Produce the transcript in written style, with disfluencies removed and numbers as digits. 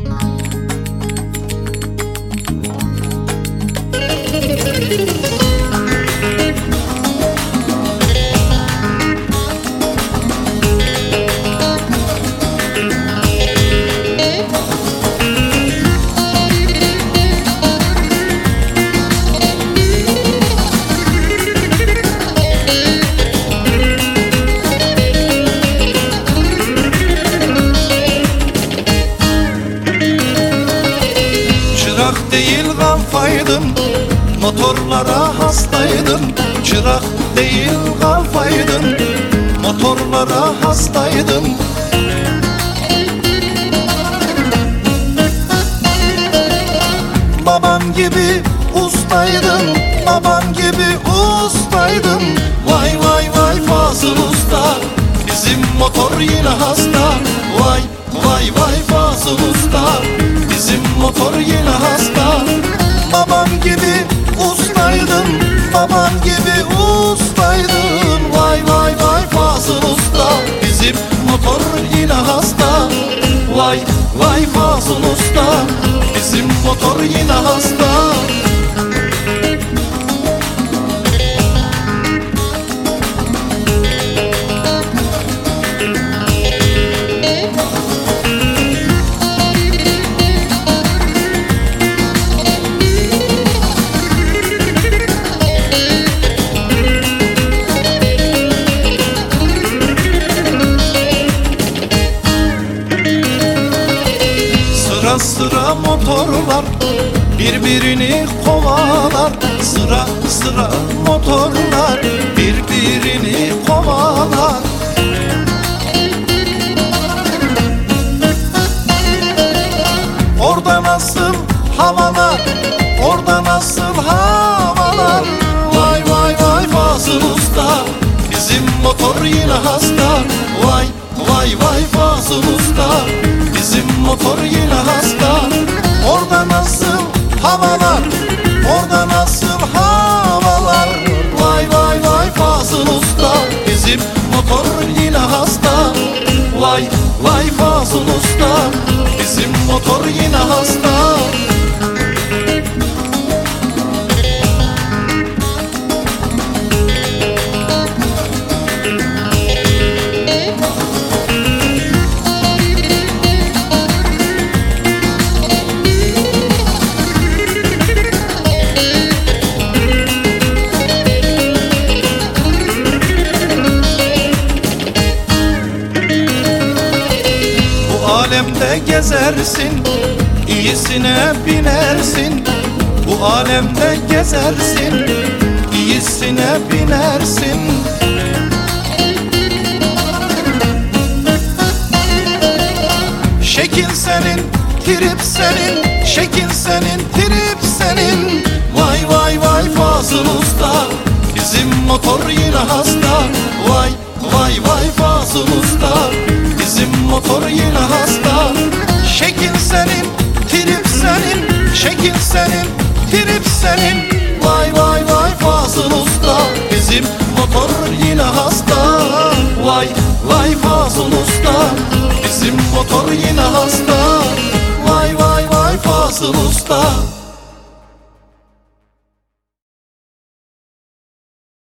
Çırak değil kalfaydım, motorlara hastaydım. Çırak değil kalfaydım, motorlara hastaydım. Babam gibi ustaydım, babam gibi ustaydım. Vay vay vay Fazıl Usta, bizim motor yine hasta. Vay vay vay Fazıl Usta, bizim motor yine hasta. Babam gibi ustaydım, babam gibi ustaydım. Vay vay vay Fazıl Usta, bizim motor yine hasta. Vay vay Fazıl Usta, bizim motor yine hasta. Sıra sıra motorlar birbirini kovalar. Sıra sıra motorlar birbirini kovalar. Orada nasıl havalar, orada nasıl havalar. Vay vay vay Fazıl Usta, bizim motor yine hasta. Vay vay vay Fazıl Usta, bizim motor yine hasta. Orada nasıl havalar, orada nasıl havalar. Vay vay vay Fazıl Usta, bizim motor yine hasta. Vay vay Fazıl Usta, bizim motor yine hasta. Alemde gezersin, iyisine binersin. Bu alemde gezersin, iyisine binersin. Şekil senin, trip senin, şekil senin, trip senin. Vay vay vay Fazıl Usta, bizim motor yine hasta. Vay vay vay Fazıl Usta, bizim motor yine hasta. Şekil senin, trip senin, şekil senin, trip senin. Vay vay vay Fazıl Usta, bizim motor yine hasta. Vay vay Fazıl Usta, bizim motor yine hasta. Vay vay vay Fazıl Usta.